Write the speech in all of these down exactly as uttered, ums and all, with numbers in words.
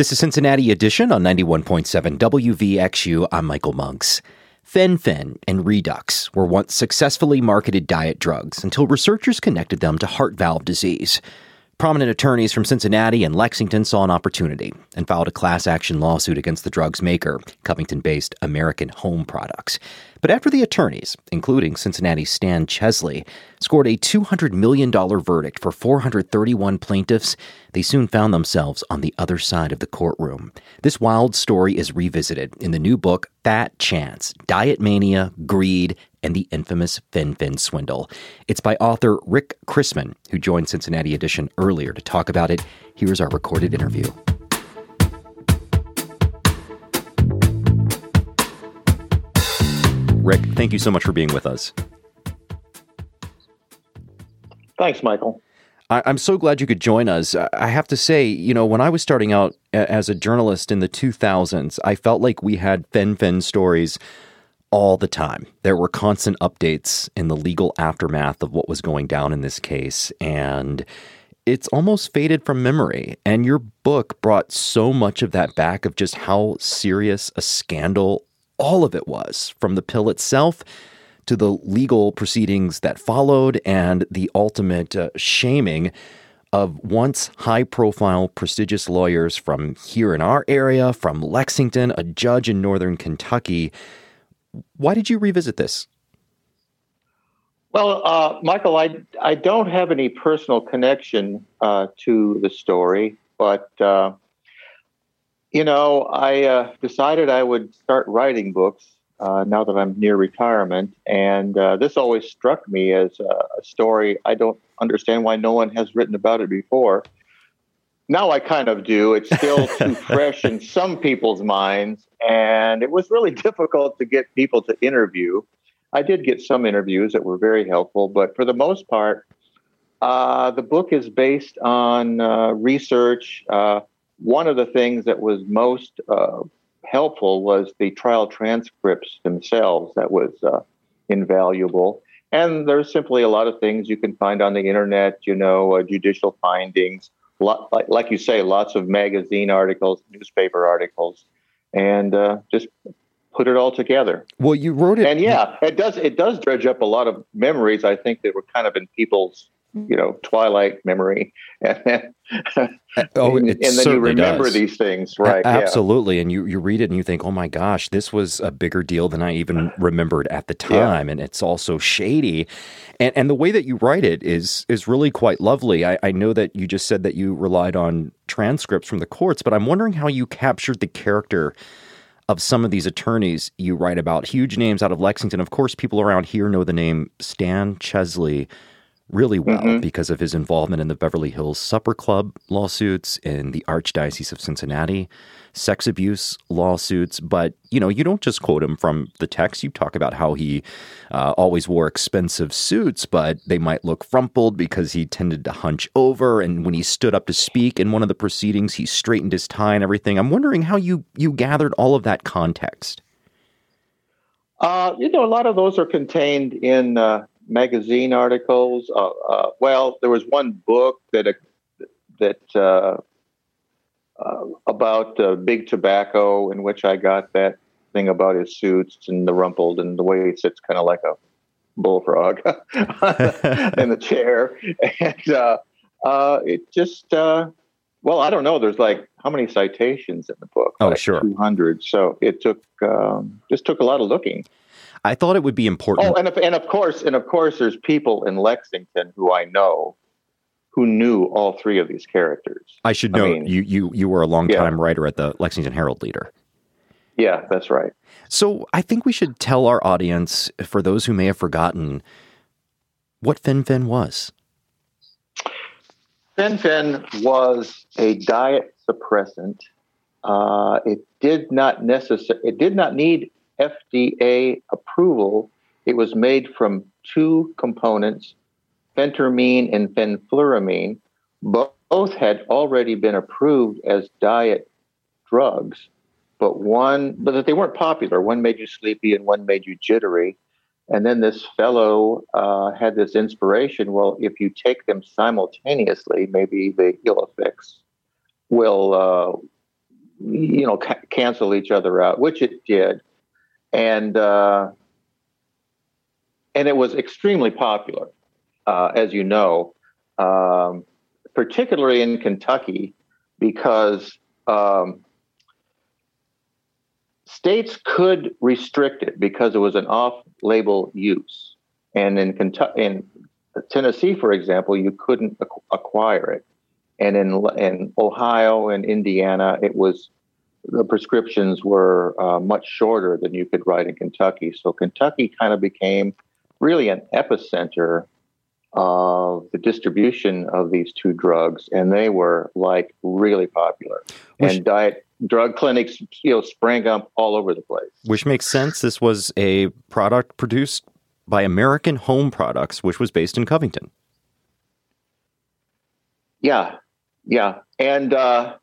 This is Cincinnati Edition on ninety-one point seven W V X U. I'm Michael Monks. Fen-phen and Redux were once successfully marketed diet drugs until researchers connected them to heart valve disease. Prominent attorneys from Cincinnati and Lexington saw an opportunity and filed a class action lawsuit against the drug's maker, Covington-based American Home Products. But after the attorneys, including Cincinnati's Stan Chesley, scored a two hundred million dollars verdict for four hundred thirty-one plaintiffs, they soon found themselves on the other side of the courtroom. This wild story is revisited in the new book, Fat Chance, Diet Mania, Greed, and the infamous Fen-phen swindle. It's by author Rick Chrisman, who joined Cincinnati Edition earlier to talk about it. Here's our recorded interview. Rick, thank you so much for being with us. Thanks, Michael. I- I'm so glad you could join us. I have to say, you know, when I was starting out a- as a journalist in the two thousands, I felt like we had Fen-phen stories all the time. There were constant updates in the legal aftermath of what was going down in this case, and it's almost faded from memory. And your book brought so much of that back, of just how serious a scandal all of it was, from the pill itself to the legal proceedings that followed and the ultimate uh, shaming of once high-profile, prestigious lawyers from here in our area, from Lexington, a judge in northern Kentucky. Why did you revisit this? Well, uh, Michael, I, I don't have any personal connection uh, to the story, but, uh, you know, I uh, decided I would start writing books uh, now that I'm near retirement. And uh, this always struck me as a, a story. I don't understand why no one has written about it before. Now I kind of do. It's still too fresh in some people's minds. And it was really difficult to get people to interview. I did get some interviews that were very helpful, but for the most part, uh, the book is based on uh, research. Uh, one of the things that was most uh, helpful was the trial transcripts themselves. That was uh, invaluable. And there's simply a lot of things you can find on the internet, you know, uh, judicial findings, lot, like, like you say, lots of magazine articles, newspaper articles, and uh, just put it all together. Well, you wrote it. And yeah, it does it does dredge up a lot of memories, I think, that were kind of in people's, you know, twilight memory. And then, oh, and, it and then you remember does. these things, right? A- absolutely. Yeah. And you, you read it and you think, oh my gosh, this was a bigger deal than I even remembered at the time. Yeah. And it's also shady. And and the way that you write it is is really quite lovely. I, I know that you just said that you relied on transcripts from the courts, but I'm wondering how you captured the character of some of these attorneys you write about. Huge names out of Lexington. Of course, people around here know the name Stan Chesley really well mm-hmm. because of his involvement in the Beverly Hills Supper Club lawsuits, in the Archdiocese of Cincinnati sex abuse lawsuits. But, you know, you don't just quote him from the text. You talk about how he uh, always wore expensive suits, but they might look frumpled because he tended to hunch over. And when he stood up to speak in one of the proceedings, he straightened his tie and everything. I'm wondering how you, you gathered all of that context. Uh, you know, a lot of those are contained in uh, magazine articles. Uh, uh, well, there was one book that uh, that uh, uh, about uh, Big Tobacco, in which I got that thing about his suits and the rumpled and the way he sits kind of like a bullfrog in the chair. And uh, uh, it just, uh, well, I don't know. There's like, how many citations in the book? Oh, like sure. two hundred. So it took, um, just took a lot of looking. I thought it would be important. Oh, and of, and of course, and of course, there's people in Lexington who I know who knew all three of these characters. I should know I mean, you, you, you were a longtime yeah. writer at the Lexington Herald-Leader. Yeah, that's right. So I think we should tell our audience, for those who may have forgotten, what Fen-phen was. Fen-phen was a diet suppressant. Uh, it did not necessar- It did not need F D A approval. It was made from two components, phentermine and fenfluramine. Both had already been approved as diet drugs, but one, but that they weren't popular. One made you sleepy and one made you jittery. And then this fellow uh, had this inspiration. Well, if you take them simultaneously, maybe the ill effects will uh, you know, ca- cancel each other out, which it did. And, uh, and it was extremely popular, uh, as you know, um, particularly in Kentucky, because um, states could restrict it because it was an off-label use. And in Kentucky, in Tennessee, for example, you couldn't ac- acquire it. And in in Ohio and Indiana, it was the prescriptions were uh, much shorter than you could write in Kentucky. So Kentucky kind of became really an epicenter of the distribution of these two drugs, and they were like really popular. Which, and diet drug clinics, you know, sprang up all over the place. Which makes sense. This was a product produced by American Home Products, which was based in Covington. Yeah, yeah, and uh,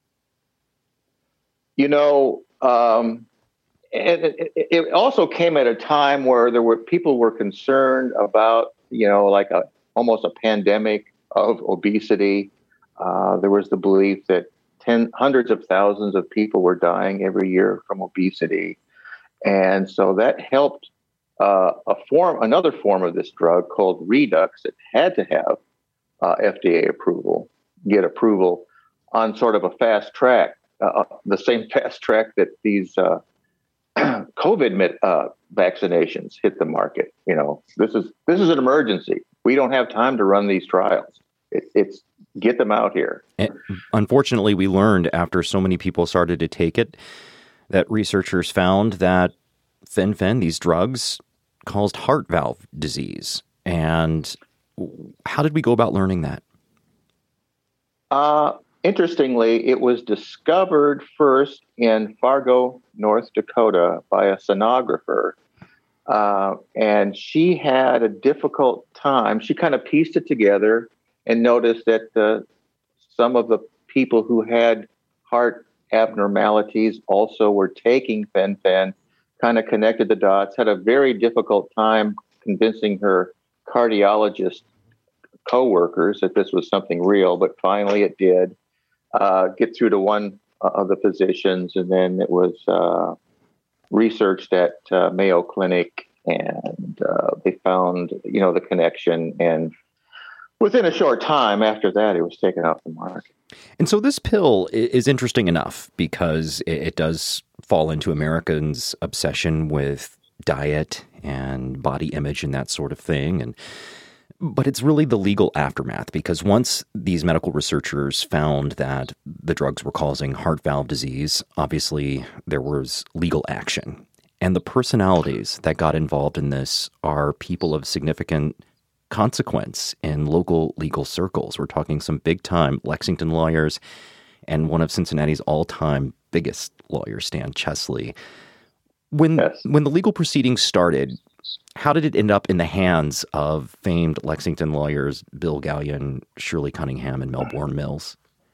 you know, um, and it, it also came at a time where there were people were concerned about, you know, like a almost a pandemic of obesity. Uh, there was the belief that ten, hundreds of thousands of people were dying every year from obesity, and so that helped uh, a form, another form of this drug called Redux. It had to have uh, F D A approval, get approval on sort of a fast track, uh, the same fast track that these uh, COVID uh, vaccinations hit the market. You know, this is this is an emergency. We don't have time to run these trials. It, it's get them out here. And unfortunately, we learned after so many people started to take it that researchers found that fen-phen, these drugs, caused heart valve disease. And how did we go about learning that? Uh, interestingly, it was discovered first in Fargo, North Dakota, by a sonographer. Uh, and she had a difficult time. She kind of pieced it together and noticed that uh, some of the people who had heart abnormalities also were taking fen-phen, kind of connected the dots, had a very difficult time convincing her cardiologist coworkers that this was something real, but finally it did uh, get through to one of the physicians, and then it was uh, researched at uh, Mayo Clinic, and uh, they found, you know, the connection, and within a short time after that, it was taken off the market. And so this pill is interesting enough because it does fall into Americans' obsession with diet and body image and that sort of thing. And but it's really the legal aftermath, because once these medical researchers found that the drugs were causing heart valve disease, obviously there was legal action. And the personalities that got involved in this are people of significant consequence in local legal circles. We're talking some big-time Lexington lawyers and one of Cincinnati's all-time biggest lawyers, Stan Chesley. When yes. when the legal proceedings started, how did it end up in the hands of famed Lexington lawyers Bill Gallion, Shirley Cunningham, and Melbourne Mills?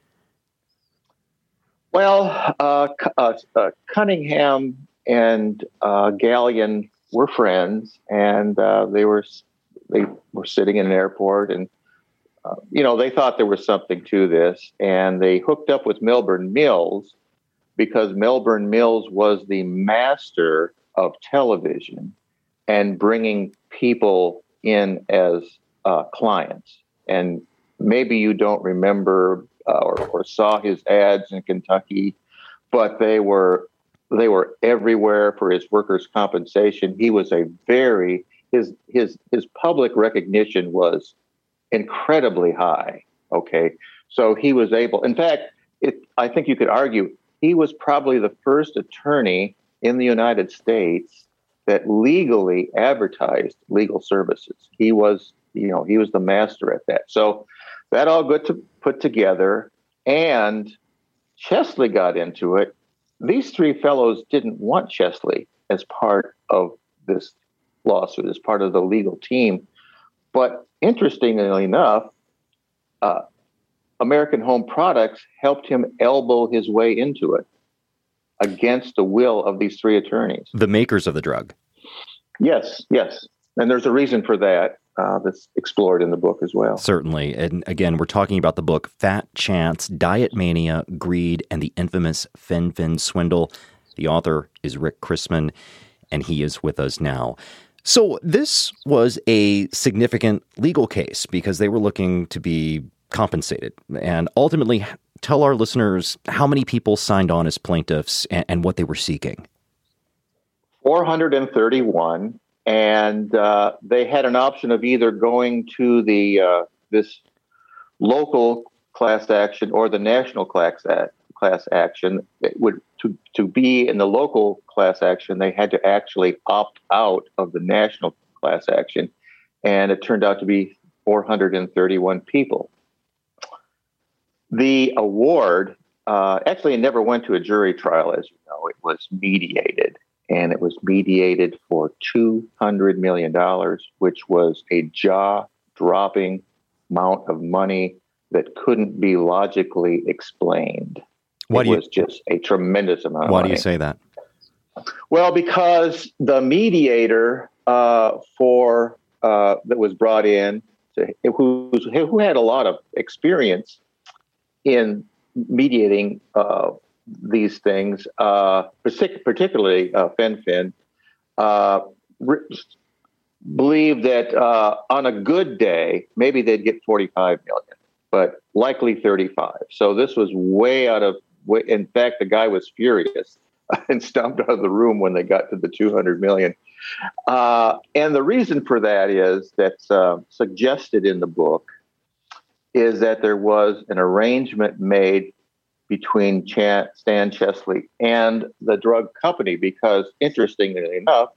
Well, uh, uh, uh, Cunningham and uh, Gallion were friends, and uh, they were they were sitting in an airport, and uh, you know, they thought there was something to this, and they hooked up with Melbourne Mills because Melbourne Mills was the master of television and bringing people in as uh, clients. And maybe you don't remember uh, or, or saw his ads in Kentucky, but they were they were everywhere for his workers' compensation. He was a very his his his public recognition was incredibly high. Okay, so he was able. In fact, it, I think you could argue he was probably the first attorney in the United States that legally advertised legal services. He was, you know, he was the master at that. So that all got to put together, and Chesley got into it. These three fellows didn't want Chesley as part of this lawsuit, as part of the legal team. But interestingly enough, uh, American Home Products helped him elbow his way into it against the will of these three attorneys. The makers of the drug. Yes, yes. And there's a reason for that uh, that's explored in the book as well. Certainly. And again, we're talking about the book Fat Chance, Diet Mania, Greed, and the Infamous Fen-Phin Swindle. The author is Rick Chrisman, and he is with us now. So this was a significant legal case because they were looking to be compensated. And ultimately, tell our listeners how many people signed on as plaintiffs and, and what they were seeking. four hundred thirty-one. And uh, they had an option of either going to the uh, this local class action or the national class act, class action. It would to to be in the local class action, they had to actually opt out of the national class action, and it turned out to be four hundred thirty-one people. The award uh, actually it never went to a jury trial, as you know. It was mediated. And it was mediated for two hundred million dollars, which was a jaw-dropping amount of money that couldn't be logically explained. Why it do you, was just a tremendous amount of why money. Why do you say that? Well, because the mediator uh, for uh, that was brought in, to, who, who had a lot of experience in mediating uh these things, uh, particularly uh, Fen-Phin, uh, re- believe that uh, on a good day, maybe they'd get forty-five million, but likely thirty-five. So this was way out of, way, in fact, the guy was furious and stomped out of the room when they got to the two hundred million. Uh, and the reason for that is that's uh, suggested in the book is that there was an arrangement made between Chan, Stan Chesley and the drug company, because interestingly enough,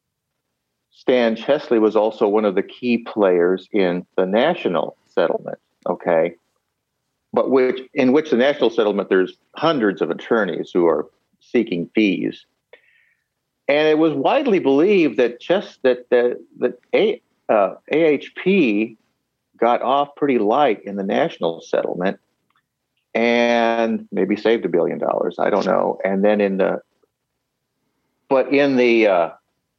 Stan Chesley was also one of the key players in the national settlement. Okay, but which in which the national settlement, there's hundreds of attorneys who are seeking fees, and it was widely believed that just that that that A, uh, A H P got off pretty light in the national settlement. And maybe saved a billion dollars. I don't know. And then in the, but in the uh,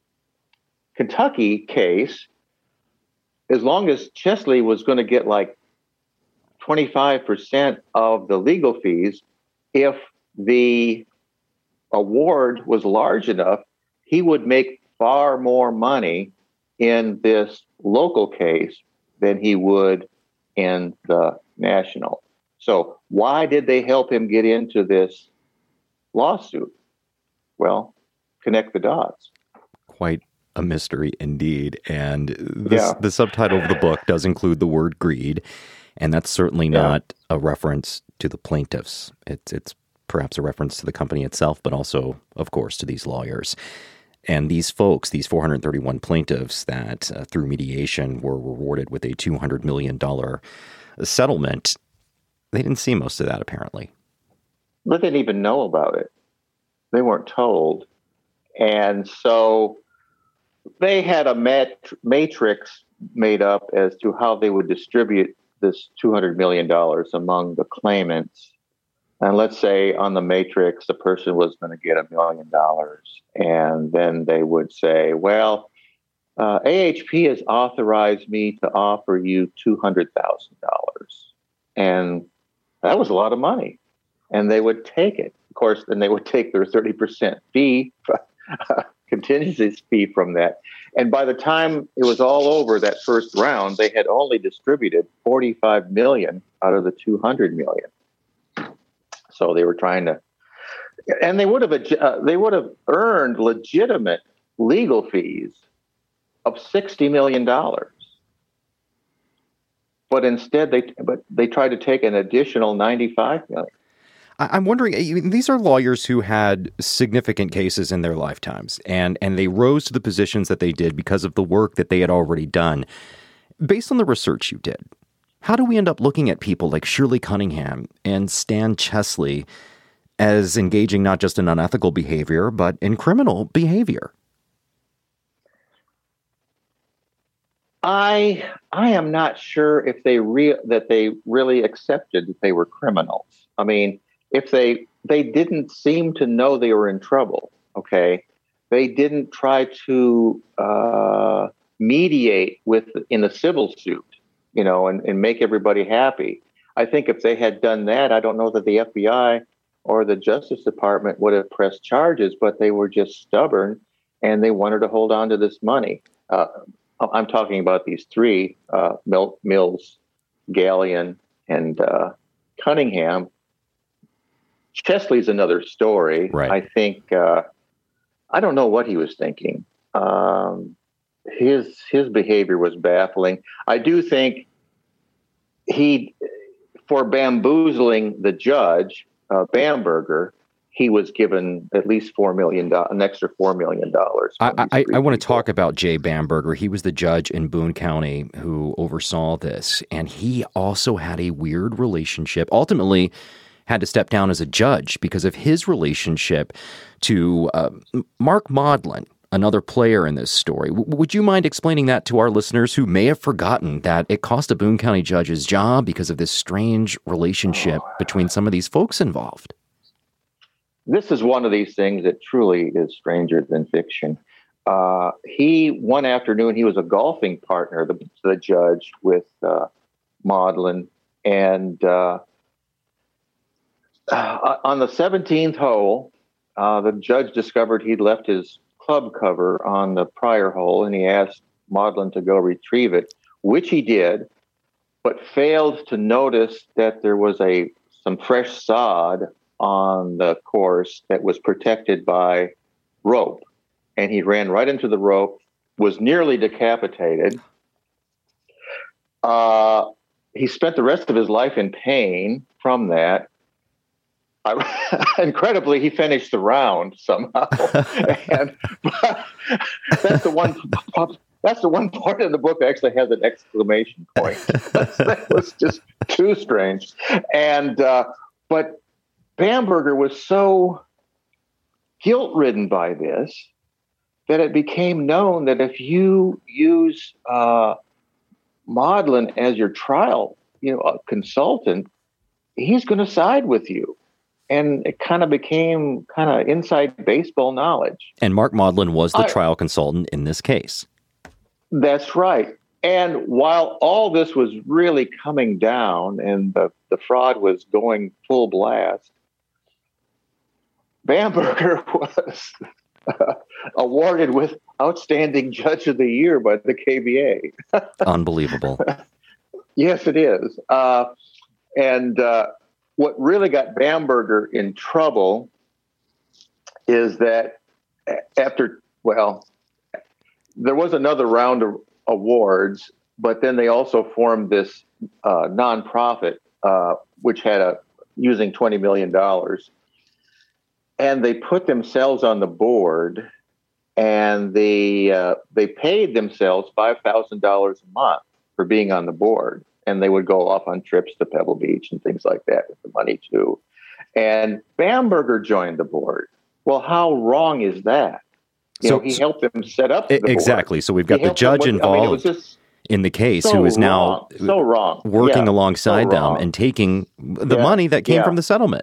Kentucky case, as long as Chesley was going to get like twenty-five percent of the legal fees, if the award was large enough, he would make far more money in this local case than he would in the national. So why did they help him get into this lawsuit? Well, connect the dots. Quite a mystery indeed. And this, yeah. the subtitle of the book does include the word greed, and that's certainly not yeah. a reference to the plaintiffs. It's, it's perhaps a reference to the company itself, but also, of course, to these lawyers. And these folks, these four hundred thirty-one plaintiffs that uh, through mediation were rewarded with a two hundred million dollars settlement, they didn't see most of that, apparently. They didn't even know about it. They weren't told. And so they had a mat- matrix made up as to how they would distribute this two hundred million dollars among the claimants. And let's say on the matrix, the person was going to get a million dollars. And then they would say, well, uh, A H P has authorized me to offer you two hundred thousand dollars. And that was a lot of money. And they would take it. Of course, then they would take their thirty percent fee, contingency fee from that. And by the time it was all over, that first round, they had only distributed forty-five million dollars out of the two hundred million dollars. So they were trying to, and they would have uh, they would have earned legitimate legal fees of sixty million dollars. But instead, they but they tried to take an additional ninety-five million dollars. I'm wondering, these are lawyers who had significant cases in their lifetimes, and, and they rose to the positions that they did because of the work that they had already done. Based on the research you did, how do we end up looking at people like Shirley Cunningham and Stan Chesley as engaging not just in unethical behavior, but in criminal behavior? I I am not sure if they re- that they really accepted that they were criminals. I mean, if they they didn't seem to know they were in trouble, okay, they didn't try to uh, mediate with in a civil suit, you know, and, and make everybody happy. I think if they had done that, I don't know that the F B I or the Justice Department would have pressed charges, but they were just stubborn and they wanted to hold on to this money. Uh, I'm talking about these three, uh, Mills, Gallion, and uh, Cunningham. Chesley's another story. Right. I think, uh, I don't know what he was thinking. Um, his his behavior was baffling. I do think he, for bamboozling the judge, uh, Bamberger, he was given at least four million dollars, an extra four million dollars. I, I, I want to talk about Jay Bamberger. He was the judge in Boone County who oversaw this, and he also had a weird relationship. Ultimately, had to step down as a judge because of his relationship to uh, Mark Maudlin, another player in this story. W- would you mind explaining that to our listeners who may have forgotten that it cost a Boone County judge his job because of this strange relationship oh. between some of these folks involved? This is one of these things that truly is stranger than fiction. Uh, he, one afternoon, he was a golfing partner, the, the judge, with uh, Maudlin, and uh, Uh, on the seventeenth hole, uh, the judge discovered he'd left his club cover on the prior hole, and he asked Maudlin to go retrieve it, which he did, but failed to notice that there was a some fresh sod on the course that was protected by rope. And he ran right into the rope, was nearly decapitated. Uh, he spent the rest of his life in pain from that. Incredibly, he finished the round somehow, and that's the one. That's the one part of the book that actually has an exclamation point. That was just too strange. And uh, but Bamberger was so guilt-ridden by this that it became known that if you use uh, Maudlin as your trial, you know, a consultant, he's going to side with you. And it kind of became kind of inside baseball knowledge. And Mark Maudlin was the I, trial consultant in this case. That's right. And while all this was really coming down and the, the fraud was going full blast, Bamberger was uh, awarded with Outstanding Judge of the Year by the K B A. Unbelievable. Yes, it is. Uh, and uh, what really got Bamberger in trouble is that after, well, there was another round of awards, but then they also formed this uh, nonprofit, uh, which had a using twenty million dollars. And they put themselves on the board, and they, uh, they paid themselves five thousand dollars a month for being on the board. And they would go off on trips to Pebble Beach and things like that with the money, too. And Bamberger joined the board. Well, how wrong is that? You so know, he helped them set up the exactly. board. So we've got He the judge with, involved I mean, it was just in the case so who is wrong, now so wrong. working yeah, alongside so them wrong. and taking the yeah, money that came yeah. from the settlement.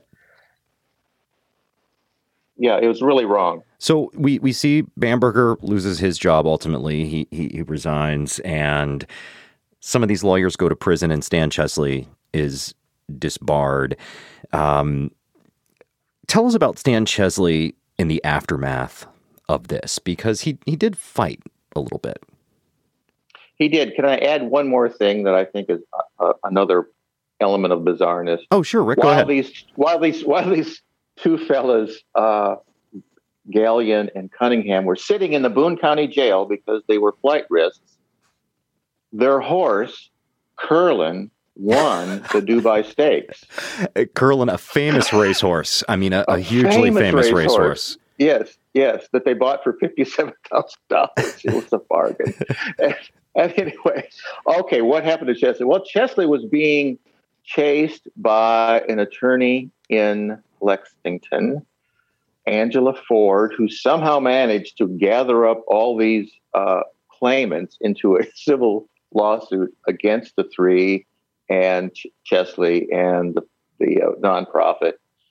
Yeah, it was really wrong. So we, we see Bamberger loses his job ultimately. He, he he resigns, and some of these lawyers go to prison, and Stan Chesley is disbarred. Um, tell us about Stan Chesley in the aftermath of this, because he, he did fight a little bit. He did. Can I add one more thing that I think is uh, another element of bizarreness? Oh, sure, Rick, while go ahead. These, while these, while these two fellas, uh, Gallion and Cunningham, were sitting in the Boone County jail because they were flight risks, their horse, Curlin, won the Dubai Stakes. Curlin, a famous racehorse. I mean, a, a, a hugely famous, famous racehorse. Horse. Yes, yes, that they bought for fifty-seven thousand dollars. It was a bargain. and, and anyway, okay, what happened to Chesley? Well, Chesley was being chased by an attorney in Lexington, Angela Ford, who somehow managed to gather up all these uh, claimants into a civil lawsuit against the three and Ch- Chesley and the, the uh, nonprofit.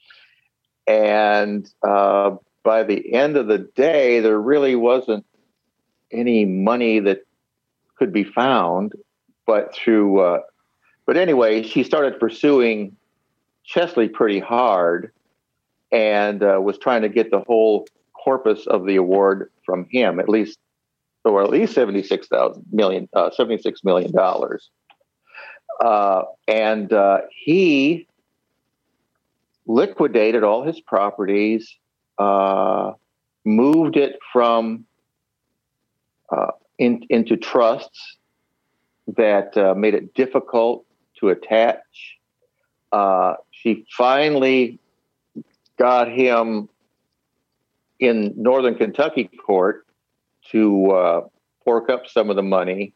And uh, by the end of the day, there really wasn't any money that could be found, but through, uh, but anyway, she started pursuing Chesley pretty hard and uh, was trying to get the whole corpus of the award from him, at least, or at least seventy-six thousand million, uh, seventy-six million dollars. Uh, and uh, he liquidated all his properties, uh, moved it from uh, in, into trusts that uh, made it difficult to attach. Uh, she finally got him in Northern Kentucky court to uh, fork up some of the money,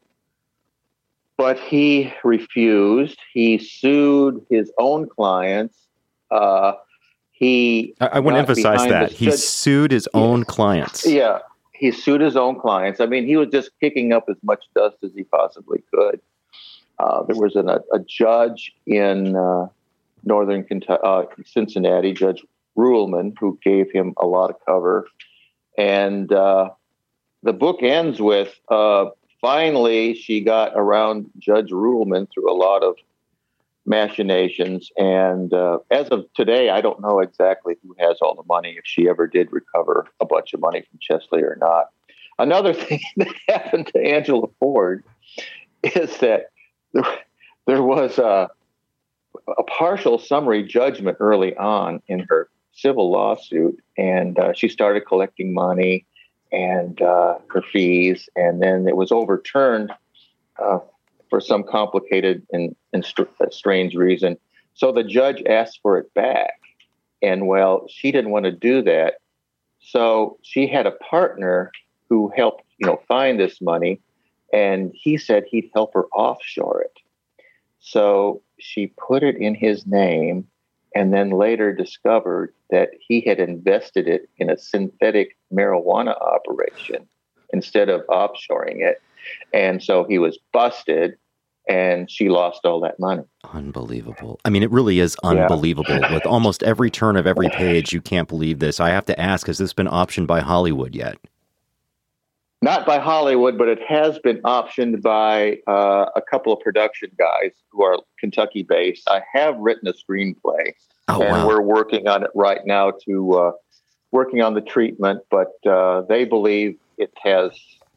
but he refused. He sued his own clients. Uh, he I, I want to emphasize that he judge- sued his own yeah. clients. Yeah, he sued his own clients. I mean, he was just kicking up as much dust as he possibly could. Uh, there was an, a, a judge in uh, Northern Kentucky, uh, Cincinnati, Judge Ruhlman, who gave him a lot of cover. And uh, the book ends with, uh, finally, she got around Judge Ruhlman through a lot of machinations. And uh, as of today, I don't know exactly who has all the money, if she ever did recover a bunch of money from Chesley or not. Another thing that happened to Angela Ford is that there, there was a, a partial summary judgment early on in her civil lawsuit, and uh, she started collecting money and uh, her fees, and then it was overturned uh, for some complicated and, and st- strange reason. So the judge asked for it back, and well, she didn't want to do that. So she had a partner who helped, you know, find this money, and he said he'd help her offshore it. So she put it in his name, and then later discovered that he had invested it in a synthetic marijuana operation instead of offshoring it. And so he was busted, and she lost all that money. Unbelievable. I mean, it really is unbelievable. Yeah. With almost every turn of every page, you can't believe this. I have to ask, has this been optioned by Hollywood yet? Not by Hollywood, but it has been optioned by uh, a couple of production guys who are Kentucky-based. I have written a screenplay, oh, and wow. we're working on it right now to uh, working on the treatment. But uh, they believe it has.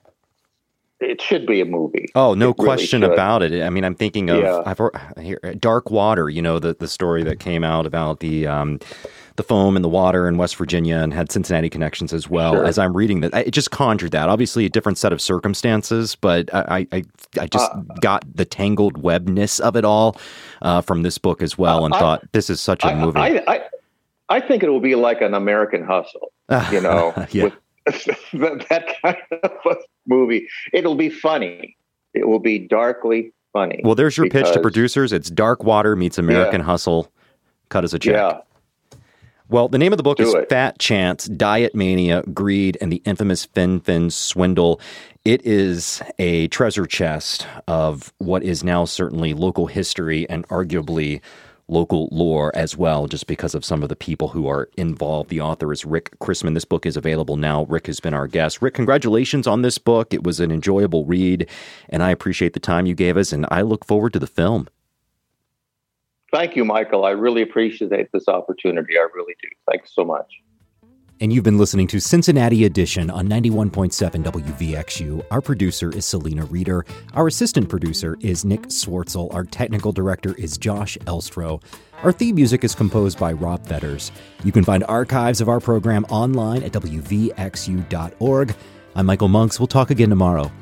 It should be a movie. Oh, no it question really about it. I mean, I'm thinking of yeah. I've, here, Dark Water. You know, the the story that came out about the. Um, the foam and the water in West Virginia, and had Cincinnati connections as well. Sure. As I'm reading that, it just conjured that. Obviously, a different set of circumstances, but I I, I just uh, got the tangled webness of it all uh, from this book as well, and I, thought this is such a I, movie. I, I I think it will be like an American Hustle, you know, yeah. with that kind of a movie. It'll be funny. It will be darkly funny. Well, there's your because, pitch to producers. It's Dark Water meets American yeah. Hustle. Cut as a check. Yeah. Well, the name of the book Do is it. Fat Chance, Diet Mania, Greed, and the Infamous Fin Fin Swindle. It is a treasure chest of what is now certainly local history and arguably local lore as well, just because of some of the people who are involved. The author is Rick Chrisman. This book is available now. Rick has been our guest. Rick, congratulations on this book. It was an enjoyable read, and I appreciate the time you gave us, and I look forward to the film. Thank you, Michael. I really appreciate this opportunity. I really do. Thanks so much. And you've been listening to Cincinnati Edition on ninety-one point seven W V X U. Our producer is Selena Reeder. Our assistant producer is Nick Swartzel. Our technical director is Josh Elstro. Our theme music is composed by Rob Fetters. You can find archives of our program online at W V X U dot org. I'm Michael Monks. We'll talk again tomorrow.